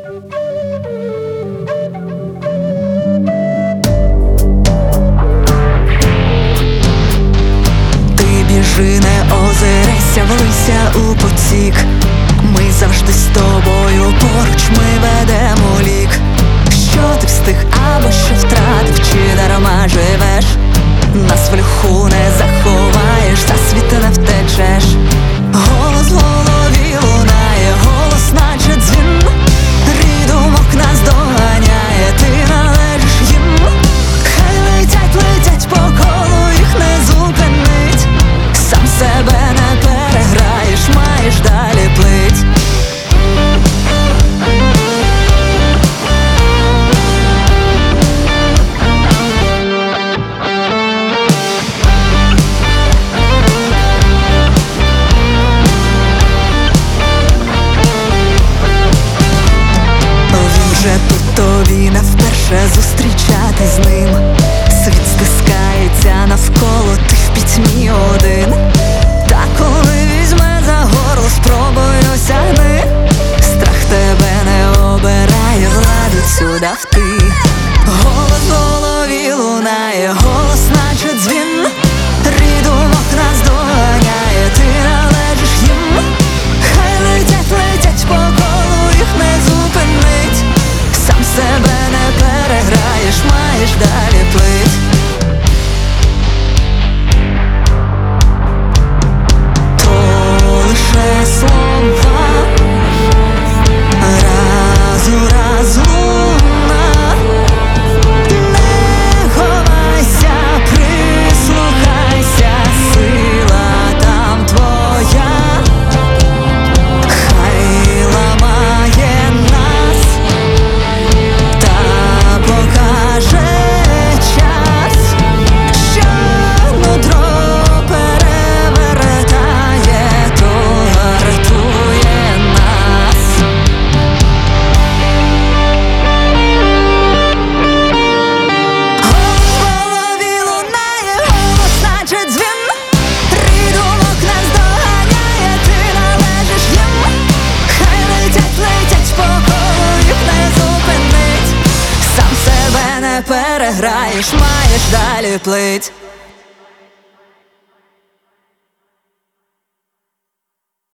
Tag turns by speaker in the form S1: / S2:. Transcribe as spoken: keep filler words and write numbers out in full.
S1: Біжи, не озирайся, влися у потік. Ми завжди з тобою поруч, ми ведемо лік. Що ти встиг або що втратив, чи дарма живеш? Нас в льоху не заховаєш, за світ не втечеш. Голос в голові лунає, голос наче дзвін. Рій думок нас доганяє, ти належиш їм. Хай летять, летять по колу, їх не зупинить. Сам себе не переграєш, маєш далі плить. Він вже тут, тобі не вперше зустрічати з ним. Світ стискається навколо, ти в пітьмі один. Та коли візьме за горло, спробуй осягни. Страх тебе не обирає, владу цю дав ти. Голос в голові лунає, голос наче дзвін. Рій думок нас доганяє, ти належиш їм. Хай летять, летять по колу, їх не зупинить. Сам себе не переграєш, маєш далі плить. Переграєш, маєш далі плить.